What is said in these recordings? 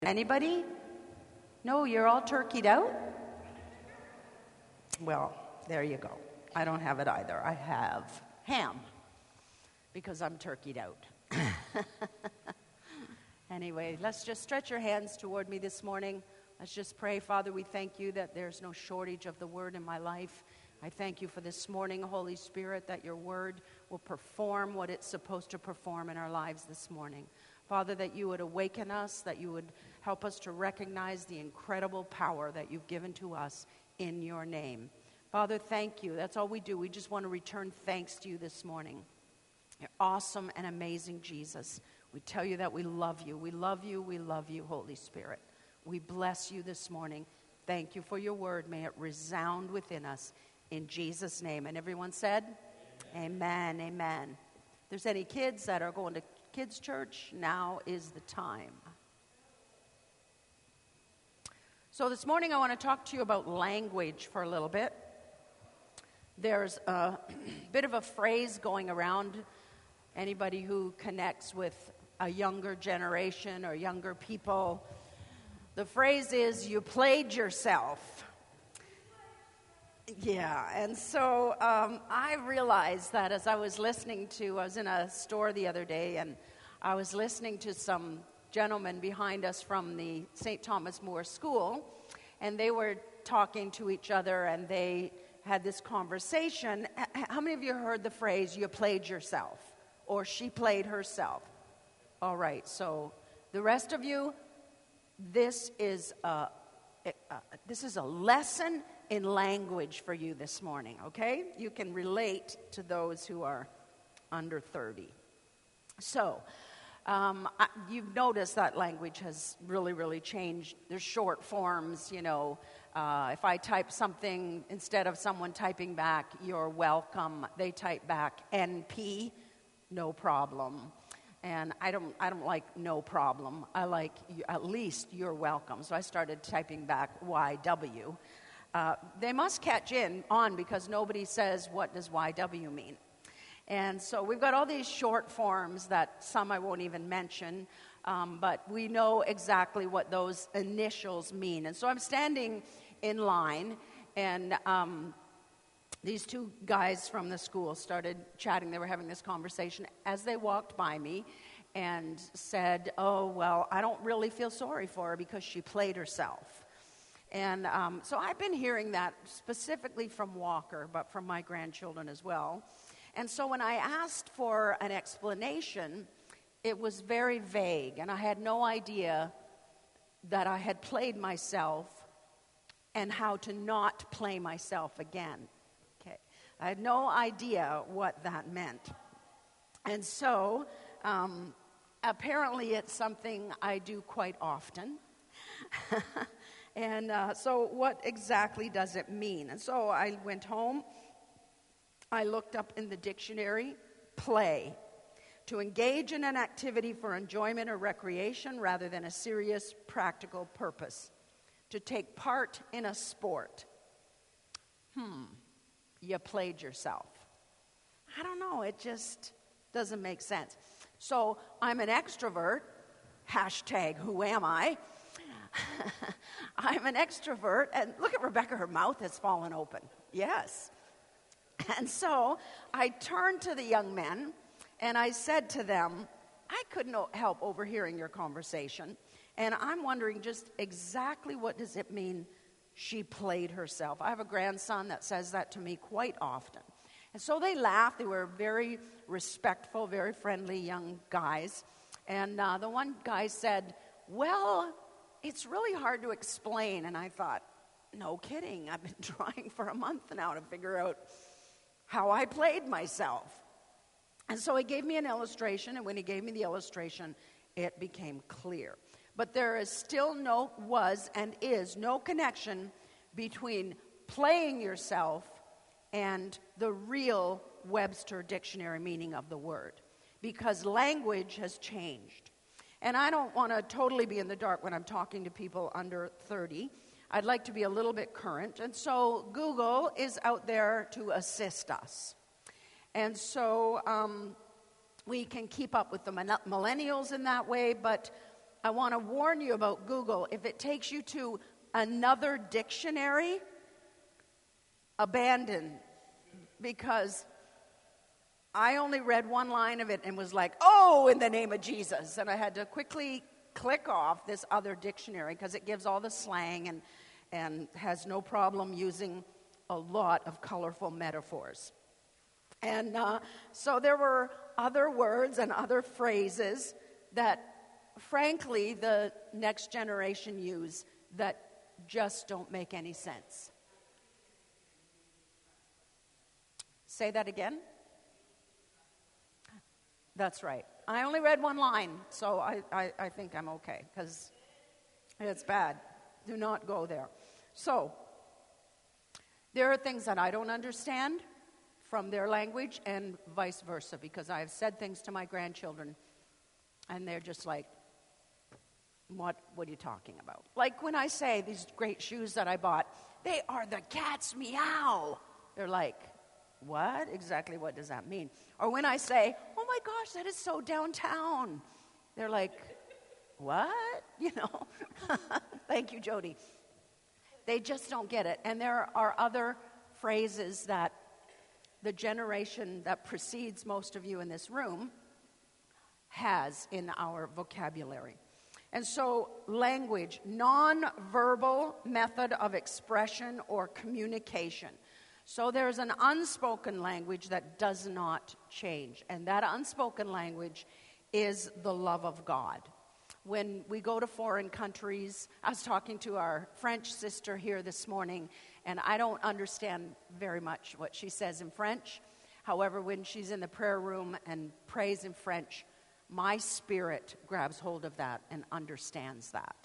Anybody? No, you're all turkeyed out? Well, there you go. I don't have it either. I have ham because I'm turkeyed out. Anyway, let's just stretch your hands toward me this morning. Let's just pray. Father, we thank you that there's no shortage of the word in my life. I thank you for this morning, Holy Spirit, that your word will perform what it's supposed to perform in our lives this morning. Father, that you would awaken us, that you would help us to recognize the incredible power that you've given to us in your name. Father, thank you. That's all we do. We just want to return thanks to you this morning. You're awesome and amazing, Jesus. We tell you that we love you. We love you. We love you, Holy Spirit. We bless you this morning. Thank you for your word. May it resound within us in Jesus' name. And everyone said, amen, amen. If there's any kids that are going to kids' church, now is the time. So this morning I want to talk to you about language for a little bit. There's a bit of a phrase going around. Anybody who connects with a younger generation or younger people, the phrase is, you played yourself. Yeah, and so I realized that as I was in a store the other day, and I was listening to some gentlemen behind us from the St. Thomas More School, and they were talking to each other, and they had this conversation. How many of you heard the phrase, you played yourself, or she played herself? All right, so the rest of you, this is a lesson in language for you this morning, okay? You can relate to those who are under 30. So, you've noticed that language has really, really changed. There's short forms, you know. If I type something, instead of someone typing back, you're welcome, they type back NP, no problem. And I don't like no problem. I like at least you're welcome. So I started typing back YW. They must catch on because nobody says, what does YW mean? And so we've got all these short forms that some I won't even mention, but we know exactly what those initials mean. And so I'm standing in line, and these two guys from the school started chatting. They were having this conversation as they walked by me and said, oh, well, I don't really feel sorry for her because she played herself. And so I've been hearing that specifically from Walker, but from my grandchildren as well. And so when I asked for an explanation, it was very vague, and I had no idea that I had played myself and how to not play myself again. Okay, I had no idea what that meant. And so apparently it's something I do quite often. And so what exactly does it mean? And so I went home. I looked up in the dictionary, play, to engage in an activity for enjoyment or recreation rather than a serious practical purpose. To take part in a sport. You played yourself. I don't know, it just doesn't make sense. So I'm an extrovert, hashtag who am I? I'm an extrovert, and look at Rebecca, her mouth has fallen open. Yes. And so I turned to the young men, and I said to them, I couldn't help overhearing your conversation, and I'm wondering just exactly what does it mean she played herself. I have a grandson that says that to me quite often. And so they laughed. They were very respectful, very friendly young guys. And the one guy said, well, it's really hard to explain. And I thought, no kidding. I've been trying for a month now to figure out how I played myself. And so he gave me an illustration, and when he gave me the illustration, it became clear. But there is still was and is no connection between playing yourself and the real Webster dictionary meaning of the word, because language has changed. And I don't want to totally be in the dark when I'm talking to people under 30. I'd like to be a little bit current. And so Google is out there to assist us. And so we can keep up with the millennials in that way, but I want to warn you about Google. If it takes you to another dictionary, abandon. Because I only read one line of it and was like, oh, in the name of Jesus. And I had to quickly click off this other dictionary because it gives all the slang and has no problem using a lot of colorful metaphors. And so there were other words and other phrases that, frankly, the next generation use that just don't make any sense. Say that again? That's right. I only read one line, so I think I'm okay, because it's bad. Do not go there. So, there are things that I don't understand from their language and vice versa, because I have said things to my grandchildren, and they're just like, what are you talking about? Like when I say these great shoes that I bought, they are the cat's meow. They're like, what? Exactly what does that mean? Or when I say, oh my gosh, that is so downtown. They're like, what? You know? Thank you, Jody. They just don't get it. And there are other phrases that the generation that precedes most of you in this room has in our vocabulary. And so language, non-verbal method of expression or communication. So there's an unspoken language that does not change. And that unspoken language is the love of God. When we go to foreign countries, I was talking to our French sister here this morning, and I don't understand very much what she says in French. However, when she's in the prayer room and prays in French, my spirit grabs hold of that and understands that.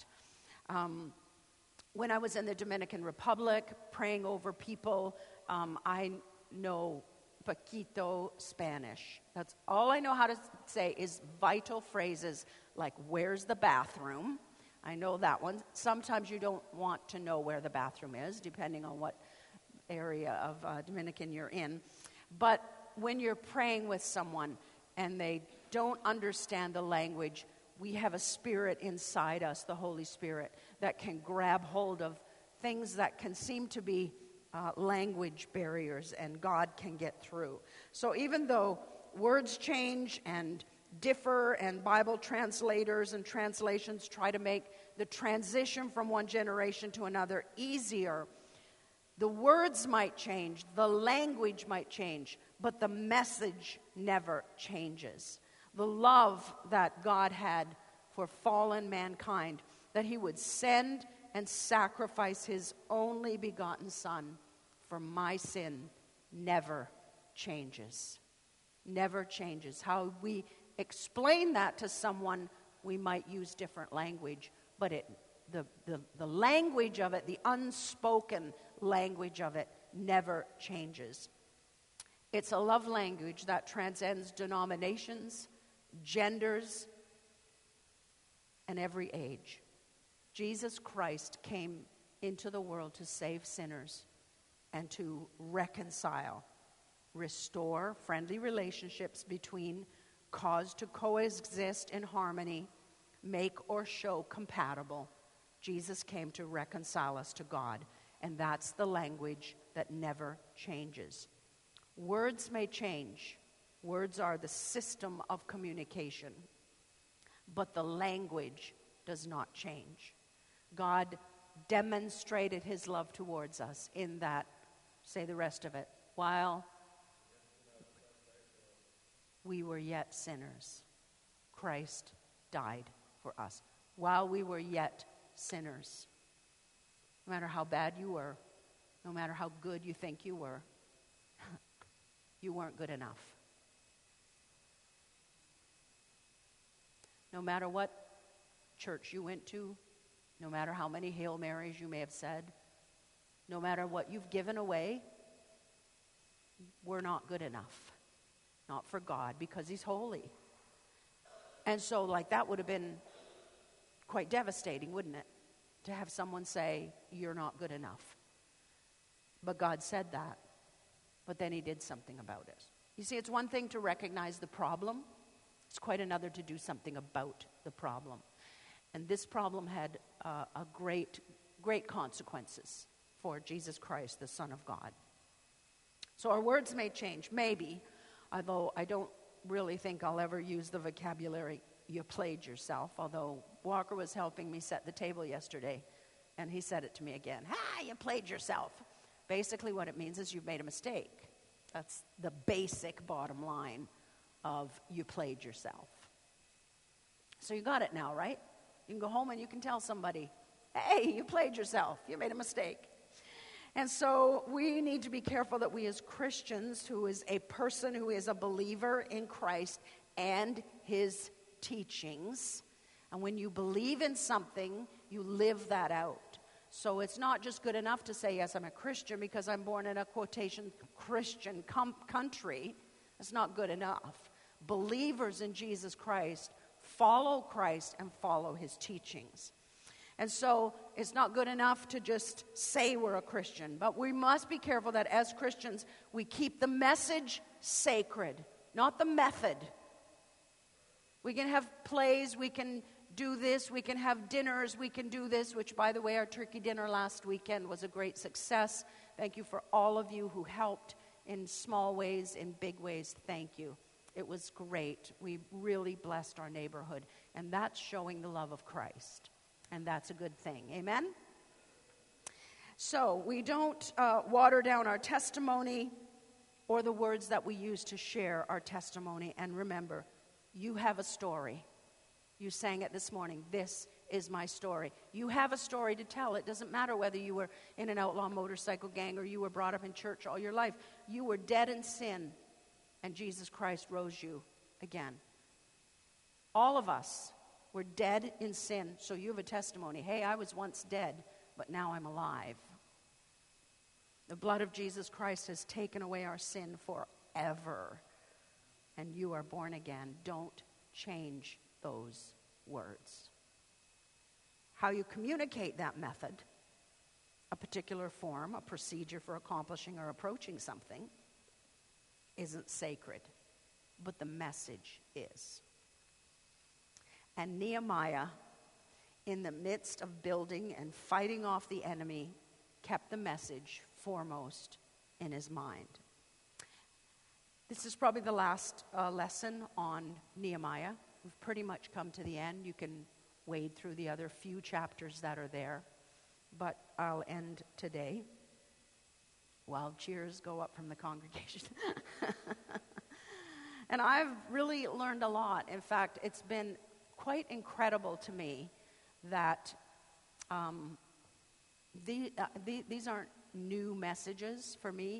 When I was in the Dominican Republic praying over people, I know poquito Spanish. That's all I know how to say is vital phrases like, where's the bathroom? I know that one. Sometimes you don't want to know where the bathroom is, depending on what area of Dominican you're in. But when you're praying with someone and they don't understand the language, we have a spirit inside us, the Holy Spirit, that can grab hold of things that can seem to be language barriers, and God can get through. So even though words change and differ, and Bible translators and translations try to make the transition from one generation to another easier, the words might change, the language might change, but the message never changes. The love that God had for fallen mankind, that he would send and sacrifice his only begotten Son for my sin, never changes. Never changes. How we explain that to someone, we might use different language, but the language of it, the unspoken language of it, never changes. It's a love language that transcends denominations, genders, and every age. Jesus Christ came into the world to save sinners and to reconcile, restore friendly relationships between, cause to coexist in harmony, make or show compatible. Jesus came to reconcile us to God, and that's the language that never changes. Words may change. Words are the system of communication, but the language does not change. God demonstrated his love towards us in that, say the rest of it, while we were yet sinners, Christ died for us. While we were yet sinners, no matter how bad you were, no matter how good you think you were, you weren't good enough. No matter what church you went to, no matter how many Hail Marys you may have said, no matter what you've given away, we're not good enough. Not for God, because he's holy. And so, like, that would have been quite devastating, wouldn't it? To have someone say, you're not good enough. But God said that. But then he did something about it. You see, it's one thing to recognize the problem. It's quite another to do something about the problem. And this problem had a great consequences for Jesus Christ, the Son of God. So our words may change, maybe, although I don't really think I'll ever use the vocabulary, you played yourself, although Walker was helping me set the table yesterday, and he said it to me again. You played yourself. Basically what it means is you've made a mistake. That's the basic bottom line of you played yourself. So you got it now, right? You can go home and you can tell somebody, hey, you played yourself. You made a mistake. And so we need to be careful that we as Christians, who is a person who is a believer in Christ and his teachings, and when you believe in something, you live that out. So it's not just good enough to say, yes, I'm a Christian because I'm born in a quotation Christian country. That's not good enough. Believers in Jesus Christ follow Christ and follow his teachings. And so it's not good enough to just say we're a Christian, but we must be careful that as Christians, we keep the message sacred, not the method. We can have plays, we can do this, we can have dinners, we can do this, which, by the way, our turkey dinner last weekend was a great success. Thank you for all of you who helped in small ways, in big ways. Thank you. It was great. We really blessed our neighborhood, and that's showing the love of Christ. And that's a good thing. Amen? So we don't water down our testimony or the words that we use to share our testimony. And remember, you have a story. You sang it this morning. This is my story. You have a story to tell. It doesn't matter whether you were in an outlaw motorcycle gang or you were brought up in church all your life. You were dead in sin, and Jesus Christ rose you again. All of us. We're dead in sin, so you have a testimony. Hey, I was once dead, but now I'm alive. The blood of Jesus Christ has taken away our sin forever, and you are born again. Don't change those words. How you communicate that method, a particular form, a procedure for accomplishing or approaching something, isn't sacred, but the message is. And Nehemiah, in the midst of building and fighting off the enemy, kept the message foremost in his mind. This is probably the last lesson on Nehemiah. We've pretty much come to the end. You can wade through the other few chapters that are there. But I'll end today while cheers go up from the congregation. And I've really learned a lot. In fact, it's been quite incredible to me that these aren't new messages for me.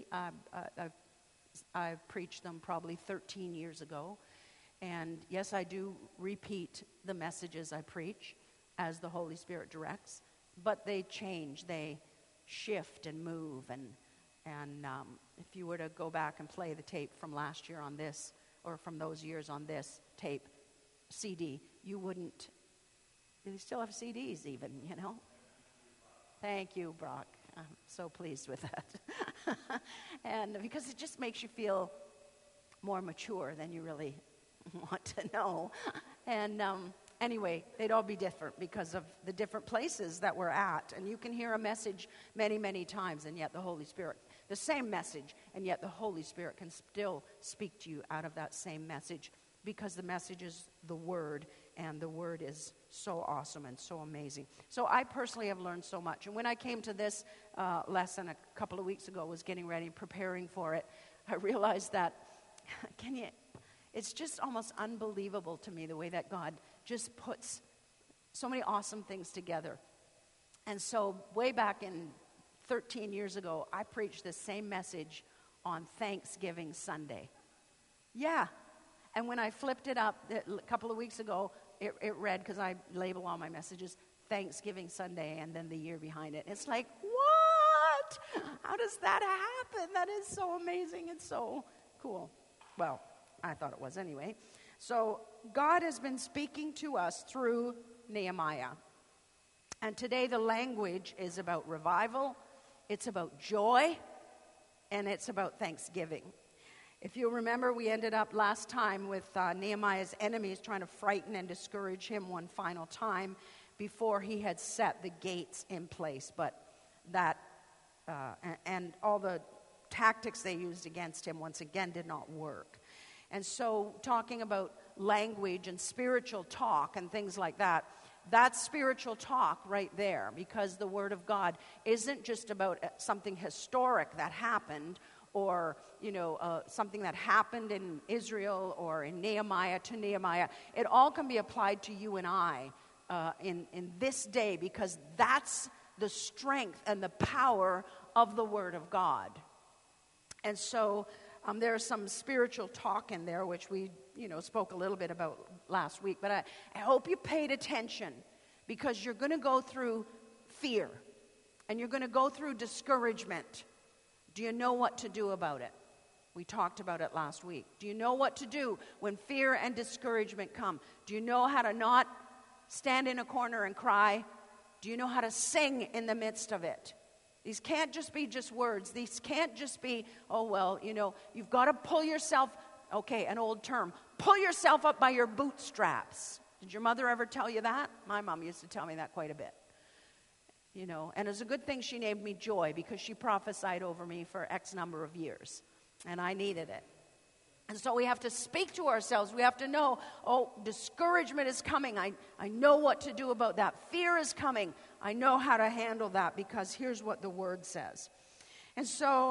I've preached them probably 13 years ago. And yes, I do repeat the messages I preach as the Holy Spirit directs, but they change, they shift and move. And if you were to go back and play the tape from last year on this, or from those years on this tape, CD, you wouldn't. They still have CDs even, you know. Thank you, Brock. I'm so pleased with that. And because it just makes you feel more mature than you really want to know. And anyway, they'd all be different because of the different places that we're at. And you can hear a message many, many times, and yet the Holy Spirit, the same message, and yet the Holy Spirit can still speak to you out of that same message, because the message is the Word, and the Word is so awesome and so amazing. So I personally have learned so much. And when I came to this lesson a couple of weeks ago, was getting ready, preparing for it, I realized that, it's just almost unbelievable to me the way that God just puts so many awesome things together. And so way back in 13 years ago, I preached the same message on Thanksgiving Sunday. Yeah. And when I flipped it up a couple of weeks ago, it read, because I label all my messages, Thanksgiving Sunday, and then the year behind it. It's like, what? How does that happen? That is so amazing and so cool. Well, I thought it was anyway. So God has been speaking to us through Nehemiah. And today the language is about revival, it's about joy, and it's about thanksgiving. If you remember, we ended up last time with Nehemiah's enemies trying to frighten and discourage him one final time. before he had set the gates in place. But that, and all the tactics they used against him, once again, did not work. And so talking about language and spiritual talk and things like that, that's spiritual talk right there, because the Word of God isn't just about something historic that happened, or, something that happened in Israel or in Nehemiah to Nehemiah. It all can be applied to you and I in this day, because that's the strength and the power of the Word of God. And so there's some spiritual talk in there, which we, spoke a little bit about last week. But I hope you paid attention, because you're going to go through fear, and you're going to go through discouragement. Do you know what to do about it? We talked about it last week. Do you know what to do when fear and discouragement come? Do you know how to not stand in a corner and cry? Do you know how to sing in the midst of it? These can't just be just words. These can't just be, you've got to pull yourself, an old term, pull yourself up by your bootstraps. Did your mother ever tell you that? My mom used to tell me that quite a bit. And it's a good thing she named me Joy, because she prophesied over me for X number of years, and I needed it. And so we have to speak to ourselves. We have to know, discouragement is coming. I know what to do about that. Fear is coming. I know how to handle that, because here's what the Word says. And so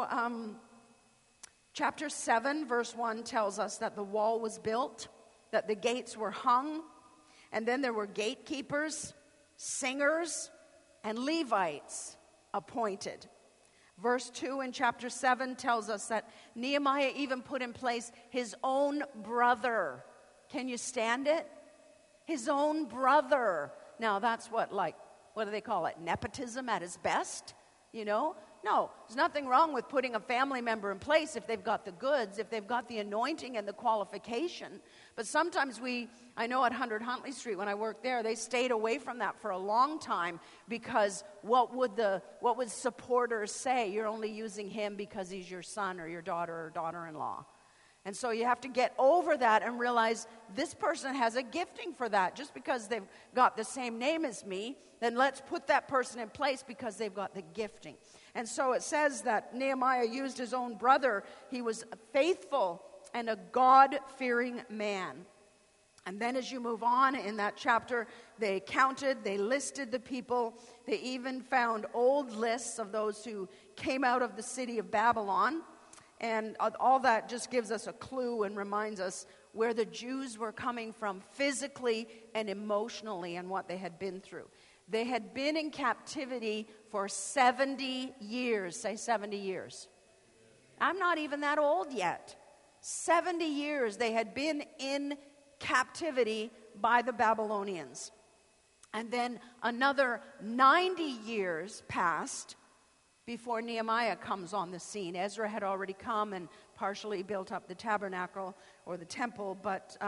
chapter 7, verse 1 tells us that the wall was built, that the gates were hung, and then there were gatekeepers, singers, and Levites appointed. Verse 2 in chapter 7 tells us that Nehemiah even put in place his own brother. Can you stand it? His own brother. Now that's what do they call it? Nepotism at its best? No, there's nothing wrong with putting a family member in place if they've got the goods, if they've got the anointing and the qualification. But sometimes I know at 100 Huntley Street, when I worked there, they stayed away from that for a long time, because what would supporters say? You're only using him because he's your son or your daughter or daughter-in-law. And so you have to get over that and realize this person has a gifting for that. Just because they've got the same name as me, then let's put that person in place because they've got the gifting. And so it says that Nehemiah used his own brother. He was faithful and a God-fearing man. And then as you move on in that chapter, they counted, they listed the people. They even found old lists of those who came out of the city of Babylon. And all that just gives us a clue and reminds us where the Jews were coming from physically and emotionally, and what they had been through. They had been in captivity for 70 years. Say 70 years. I'm not even that old yet. 70 years they had been in captivity by the Babylonians. And then another 90 years passed before Nehemiah comes on the scene. Ezra had already come and partially built up the tabernacle or the temple, but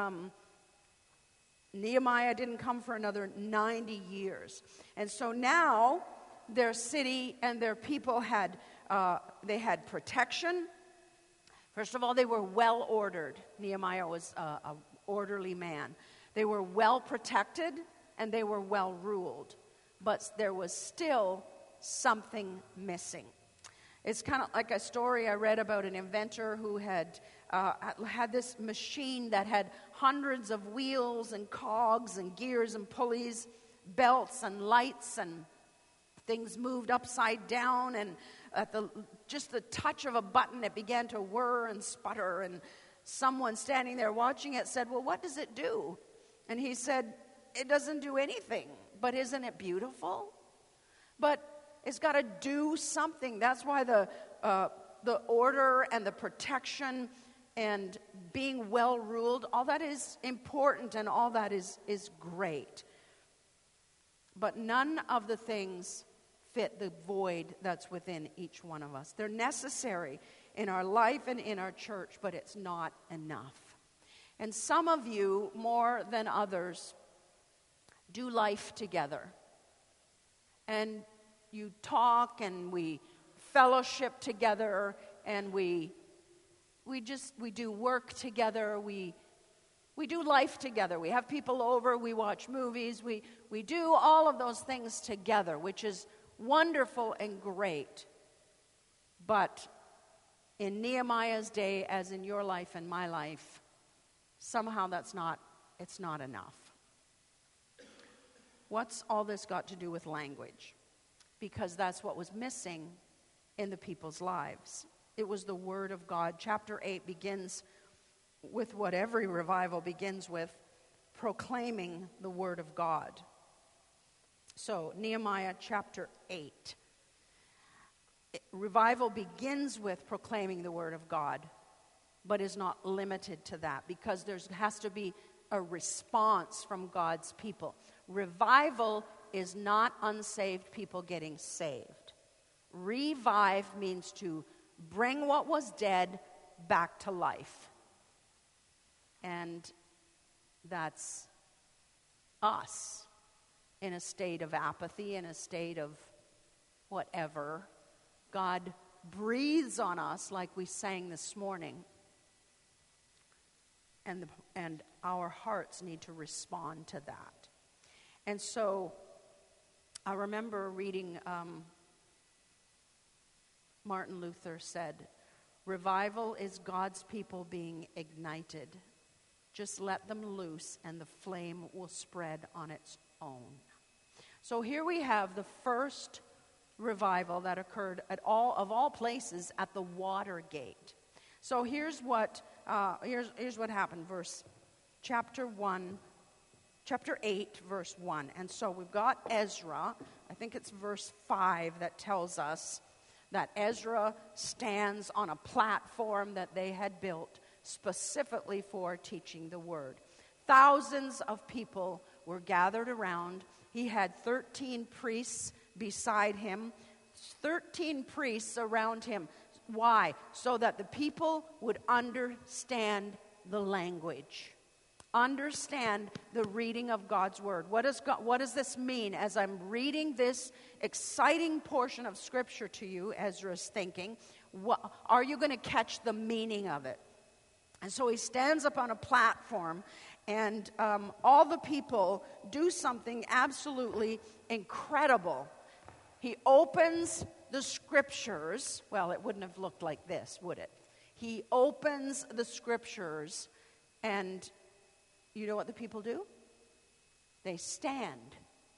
Nehemiah didn't come for another 90 years. And so now their city and their people had protection. First of all, they were well ordered. Nehemiah was a orderly man. They were well protected and they were well ruled. But there was still something missing. It's kind of like a story I read about an inventor who had this machine that had hundreds of wheels and cogs and gears and pulleys, belts and lights, and things moved upside down, and at just the touch of a button it began to whir and sputter, and someone standing there watching it said, "Well, what does it do?" And he said, "It doesn't do anything, but isn't it beautiful?" But it's got to do something. That's why the order and the protection and being well ruled, all that is important and all that is great. But none of the things fit the void that's within each one of us. They're necessary in our life and in our church, but it's not enough. And some of you, more than others, do life together. And you talk and we fellowship together, and we do work together. We We do life together. We have people over. We watch movies. We do all of those things together, which is wonderful and great. But in Nehemiah's day, as in your life and my life, somehow it's not enough. What's all this got to do with language? Because that's what was missing in the people's lives. It was the Word of God. Chapter 8 begins with what every revival begins with, proclaiming the Word of God. So, Nehemiah chapter 8. Revival begins with proclaiming the Word of God, but is not limited to that, because there has to be a response from God's people. Revival is not unsaved people getting saved. Revive means to bring what was dead back to life. And that's us in a state of apathy, in a state of whatever. God breathes on us like we sang this morning. And our hearts need to respond to that. And so I remember reading Martin Luther said, revival is God's people being ignited. Just let them loose and the flame will spread on its own. So here we have the first revival that occurred of all places at the Watergate. So here's what happened. Chapter 8, verse 1. And so we've got Ezra. I think it's verse 5 that tells us that Ezra stands on a platform that they had built specifically for teaching the word. Thousands of people were gathered around. He had 13 priests beside him, 13 priests around him. Why? So that the people would understand the language, understand the reading of God's word. What does this mean? As I'm reading this exciting portion of Scripture to you, Ezra's thinking, are you going to catch the meaning of it? And so he stands up on a platform, and all the people do something absolutely incredible. He opens the Scriptures. Well, it wouldn't have looked like this, would it? He opens the Scriptures, and you know what the people do? They stand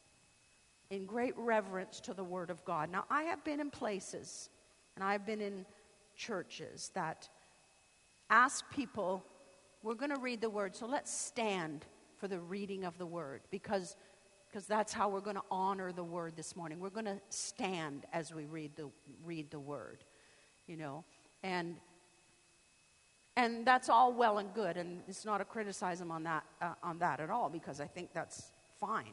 in great reverence to the Word of God. Now, I have been in places, and I've been in churches that ask people, we're going to read the Word, so let's stand for the reading of the Word, because that's how we're going to honor the Word this morning. We're going to stand as we read the Word, you know, and that's all well and good, and it's not a criticism on that at all, because I think that's fine.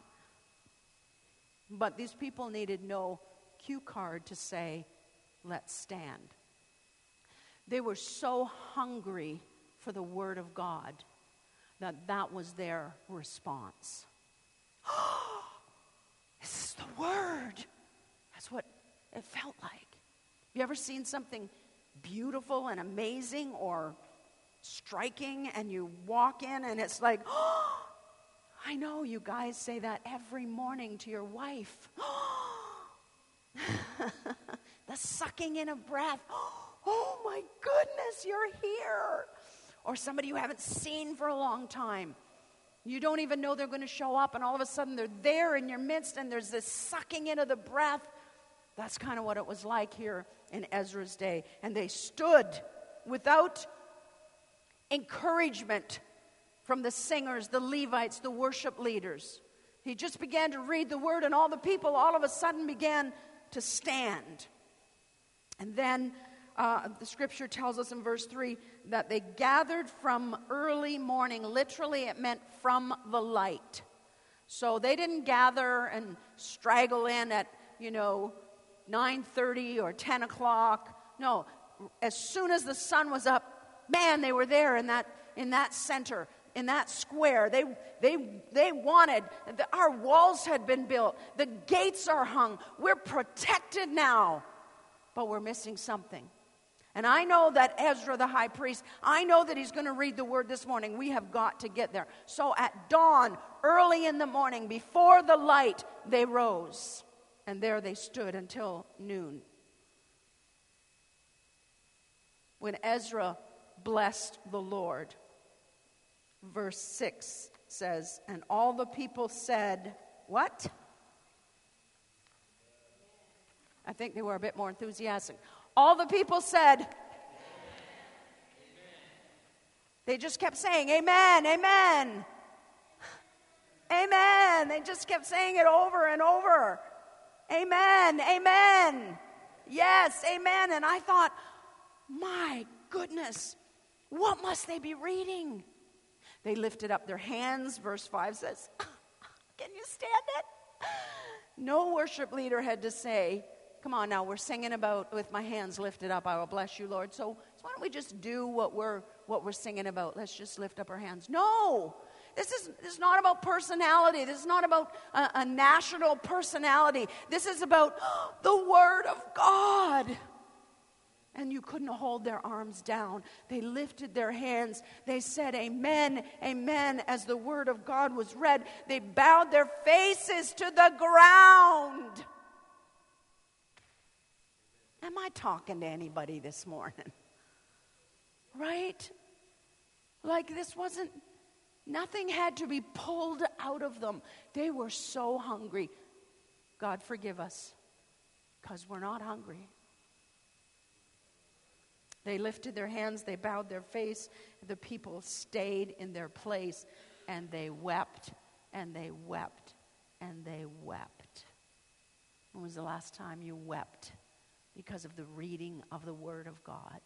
But these people needed no cue card to say, let's stand. They were so hungry for the Word of God that was their response. Oh, this is the Word. That's what it felt like. Have you ever seen something beautiful and amazing or striking, and you walk in and it's like, oh, I know you guys say that every morning to your wife. The sucking in of breath. Oh my goodness, you're here. Or somebody you haven't seen for a long time. You don't even know they're going to show up, and all of a sudden they're there in your midst, and there's this sucking in of the breath. That's kind of what it was like here in Ezra's day. And they stood without encouragement from the singers, the Levites, the worship leaders. He just began to read the word, and all the people all of a sudden began to stand. And then the scripture tells us in verse 3 that they gathered from early morning. Literally, it meant from the light. So they didn't gather and straggle in at, 9:30 or 10 o'clock. No, as soon as the sun was up, man, they were there in that center, in that square. They wanted, our walls had been built. The gates are hung. We're protected now. But we're missing something. And I know that Ezra, the high priest, I know that he's going to read the word this morning. We have got to get there. So at dawn, early in the morning, before the light, they rose. And there they stood until noon. When Ezra blessed the Lord, verse 6 says, and all the people said, what? I think they were a bit more enthusiastic. All the people said, amen. They just kept saying, amen, amen, amen. They just kept saying it over and over. Amen, amen. Yes, amen. And I thought, my goodness, what must they be reading? They lifted up their hands. Verse 5 says, can you stand it? No worship leader had to say, come on now, we're singing about with my hands lifted up, I will bless you, Lord. So why don't we just do what we're singing about? Let's just lift up our hands. No, this is not about personality. This is not about a national personality. This is about the Word of God. And you couldn't hold their arms down. They lifted their hands. They said, amen, amen, as the Word of God was read. They bowed their faces to the ground. Am I talking to anybody this morning? Right? Like this wasn't, nothing had to be pulled out of them. They were so hungry. God forgive us, because we're not hungry. They lifted their hands, they bowed their face. The people stayed in their place, and they wept, and they wept, and they wept. When was the last time you wept because of the reading of the Word of God?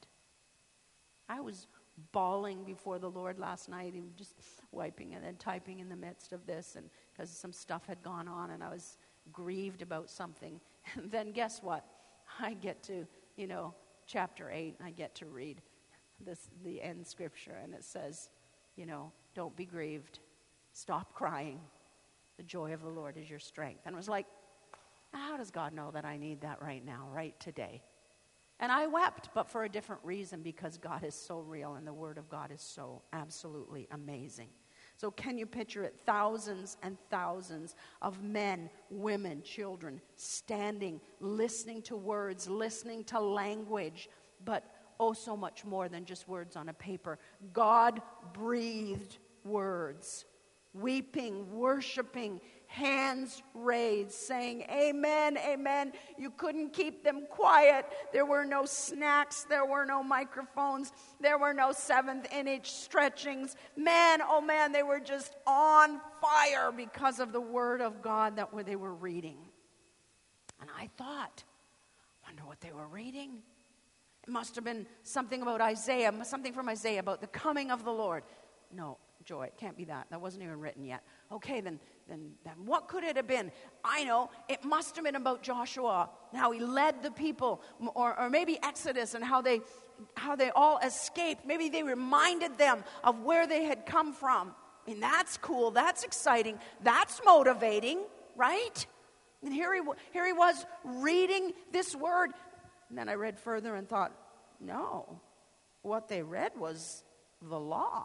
I was bawling before the Lord last night, and just wiping and then typing in the midst of this, and because some stuff had gone on, and I was grieved about something. And then guess what? I get to, chapter 8, and I get to read the end scripture, and it says, don't be grieved. Stop crying. The joy of the Lord is your strength. And I was like, how does God know that I need that right now, right today? And I wept, but for a different reason, because God is so real and the Word of God is so absolutely amazing. So can you picture it? Thousands and thousands of men, women, children standing, listening to words, listening to language, but oh, so much more than just words on a paper. God-breathed words, weeping, worshiping, hands raised, saying, amen, amen. You couldn't keep them quiet. There were no snacks. There were no microphones. There were no seventh-inch stretchings. Man, oh man, they were just on fire because of the Word of God that they were reading. And I thought, wonder what they were reading. It must have been something about Isaiah, something from Isaiah about the coming of the Lord. No, Joy, it can't be that. That wasn't even written yet. Okay, then what could it have been? I know, it must have been about Joshua, and how he led the people, or maybe Exodus, and how they all escaped. Maybe they reminded them of where they had come from. I mean, that's cool. That's exciting. That's motivating, right? And here he was reading this word. And then I read further and thought, no, what they read was the law.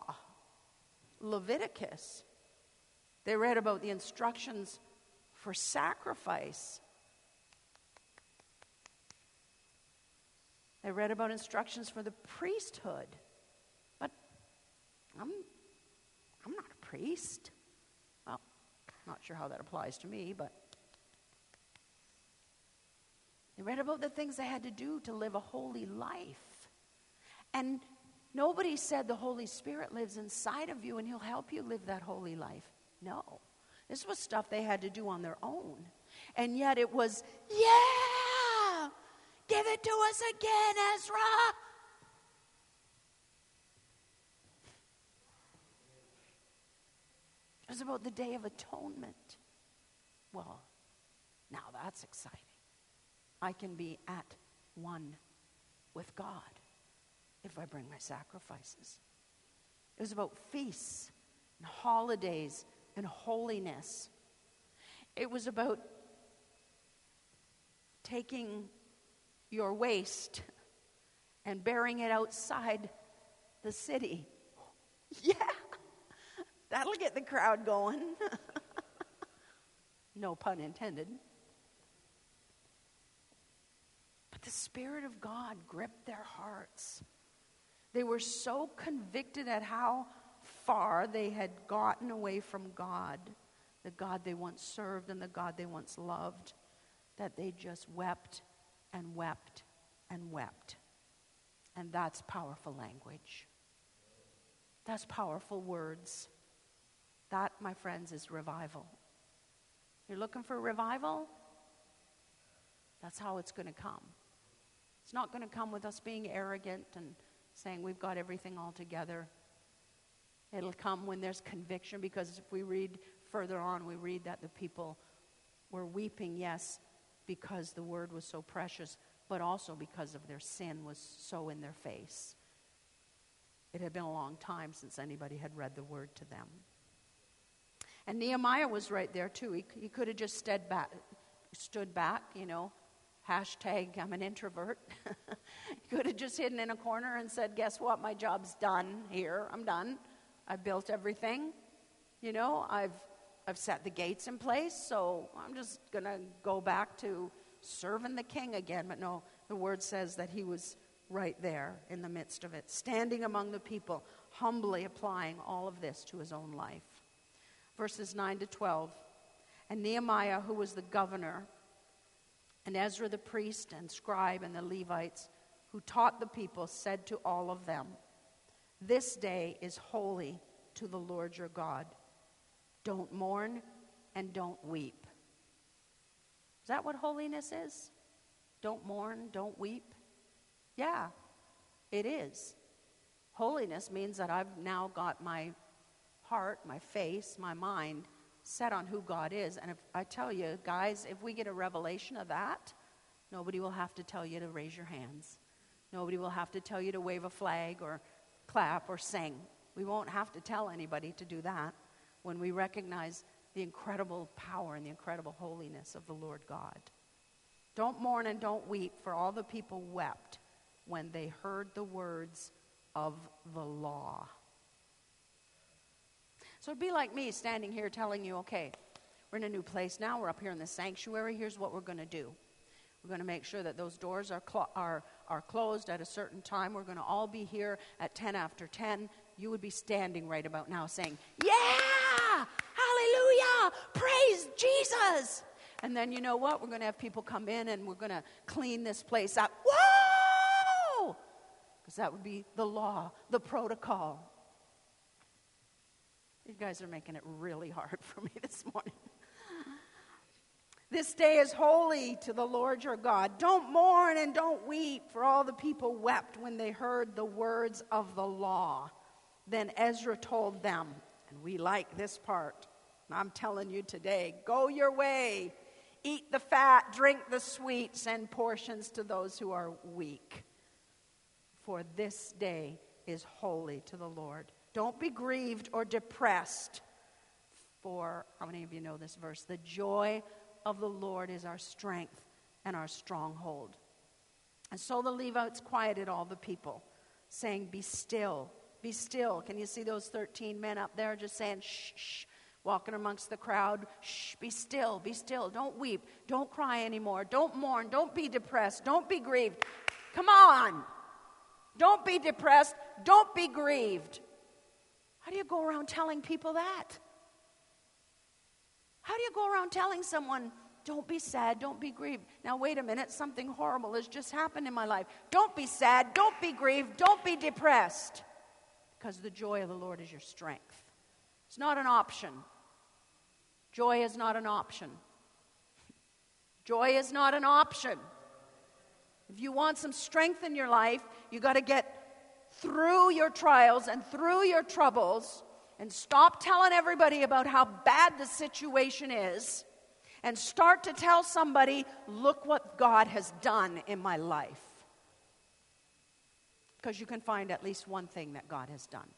Leviticus. They read about the instructions for sacrifice. They read about instructions for the priesthood. But I'm not a priest. Well, not sure how that applies to me, but they read about the things they had to do to live a holy life. And nobody said the Holy Spirit lives inside of you and He'll help you live that holy life. No. This was stuff they had to do on their own. And yet it was, yeah! Give it to us again, Ezra! It was about the Day of Atonement. Well, now that's exciting. I can be at one with God if I bring my sacrifices. It was about feasts and holidays and holiness. It was about taking your waste and burying it outside the city. Yeah, that'll get the crowd going. No pun intended. But the Spirit of God gripped their hearts. They were so convicted at how far they had gotten away from God, the God they once served and the God they once loved, that they just wept and wept and wept. And that's powerful language. That's powerful words. That, my friends, is revival. You're looking for revival? That's how it's going to come. It's not going to come with us being arrogant and saying we've got everything all together. It'll come when there's conviction, because if we read further on, we read that the people were weeping, yes, because the word was so precious, but also because of their sin was so in their face. It had been a long time since anybody had read the word to them. And Nehemiah was right there too. He could have just stood back, hashtag I'm an introvert. He could have just hidden in a corner and said, guess what, my job's done here. I'm done. I've built everything. I've set the gates in place, so I'm just going to go back to serving the king again. But no, the word says that he was right there in the midst of it, standing among the people, humbly applying all of this to his own life. Verses 9 to 12. And Nehemiah, who was the governor, and Ezra the priest and scribe and the Levites, who taught the people, said to all of them, this day is holy to the Lord your God. Don't mourn and don't weep. Is that what holiness is? Don't mourn, don't weep? Yeah, it is. Holiness means that I've now got my heart, my face, my mind set on who God is. And if I tell you, guys, if we get a revelation of that, nobody will have to tell you to raise your hands. Nobody will have to tell you to wave a flag or clap or sing. We won't have to tell anybody to do that when we recognize the incredible power and the incredible holiness of the Lord God. Don't mourn and don't weep, for all the people wept when they heard the words of the law. So it'd be like me standing here telling you, okay, we're in a new place now. We're up here in the sanctuary. Here's what we're going to do. We're going to make sure that those doors are closed at a certain time. We're going to all be here at 10 after 10. You would be standing right about now saying, yeah, hallelujah, praise Jesus. And then you know what? We're going to have people come in and we're going to clean this place up. Whoa! Because that would be the law, the protocol. You guys are making it really hard for me this morning. This day is holy to the Lord your God. Don't mourn and don't weep, for all the people wept when they heard the words of the law. Then Ezra told them, and we like this part, and I'm telling you today, go your way, eat the fat, drink the sweet, send portions to those who are weak. For this day is holy to the Lord. Don't be grieved or depressed, for, how many of you know this verse? The joy of the Lord is our strength and our stronghold. And so the Levites quieted all the people, saying, be still, be still. Can you see those 13 men up there just saying, shh, shh, walking amongst the crowd? Shh, be still, be still. Don't weep, don't cry anymore. Don't mourn, don't be depressed, don't be grieved. Come on. Don't be depressed, don't be grieved. How do you go around telling people that? How do you go around telling someone, don't be sad, don't be grieved? Now, wait a minute, something horrible has just happened in my life. Don't be sad, don't be grieved, don't be depressed. Because the joy of the Lord is your strength. It's not an option. Joy is not an option. Joy is not an option. If you want some strength in your life, you got to get through your trials and through your troubles and stop telling everybody about how bad the situation is and start to tell somebody, look what God has done in my life. Because you can find at least one thing that God has done.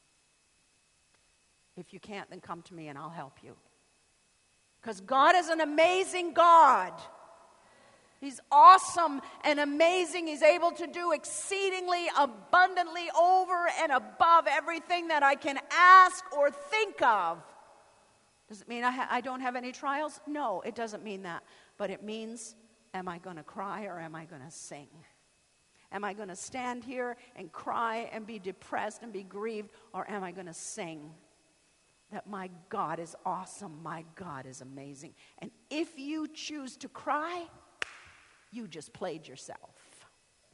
If you can't, then come to me and I'll help you. Because God is an amazing God. He's awesome and amazing. He's able to do exceedingly abundantly over and above everything that I can ask or think of. Does it mean I don't have any trials? No, it doesn't mean that. But it means, am I going to cry or am I going to sing? Am I going to stand here and cry and be depressed and be grieved, or am I going to sing that my God is awesome, my God is amazing? And if you choose to cry, you just played yourself.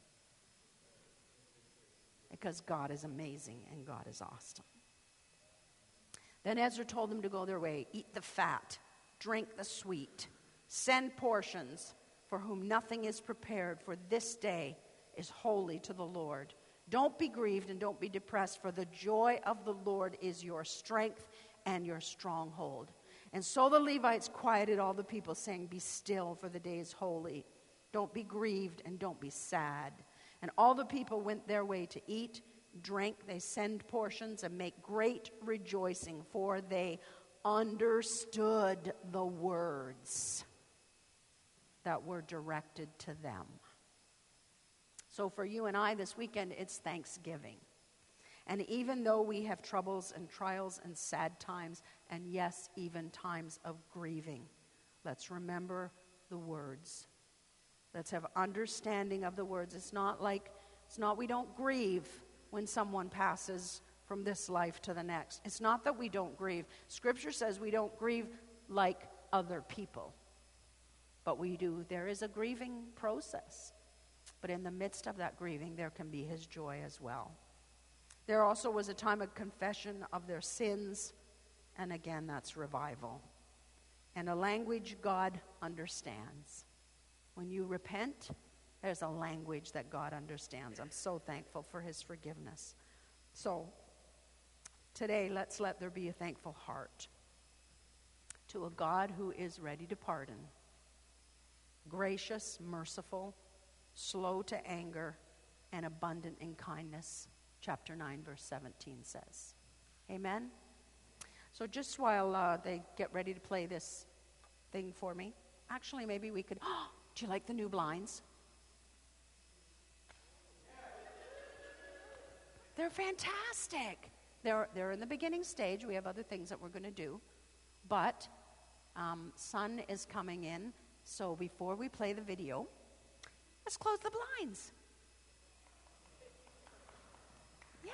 Because God is amazing and God is awesome. Then Ezra told them to go their way, eat the fat, drink the sweet, send portions for whom nothing is prepared, for this day is holy to the Lord. Don't be grieved and don't be depressed, for the joy of the Lord is your strength and your stronghold. And so the Levites quieted all the people, saying, be still, for the day is holy. Don't be grieved and don't be sad. And all the people went their way to eat, drink, they send portions, and make great rejoicing, for they understood the words that were directed to them. So for you and I this weekend, it's Thanksgiving. And even though we have troubles and trials and sad times, and yes, even times of grieving, let's remember the words. Let's have understanding of the words. It's not we don't grieve when someone passes from this life to the next. It's not that we don't grieve. Scripture says we don't grieve like other people. But we do. There is a grieving process. But in the midst of that grieving, there can be his joy as well. There also was a time of confession of their sins. And again, that's revival. And a language God understands. When you repent, there's a language that God understands. I'm so thankful for his forgiveness. So, today, let's let there be a thankful heart to a God who is ready to pardon, gracious, merciful, slow to anger, and abundant in kindness. Chapter 9, verse 17 says. Amen? So just while they get ready to play this thing for me, actually maybe we could... do you like the new blinds? They're fantastic. They're in the beginning stage. We have other things that we're going to do. But sun is coming in. So before we play the video, let's close the blinds.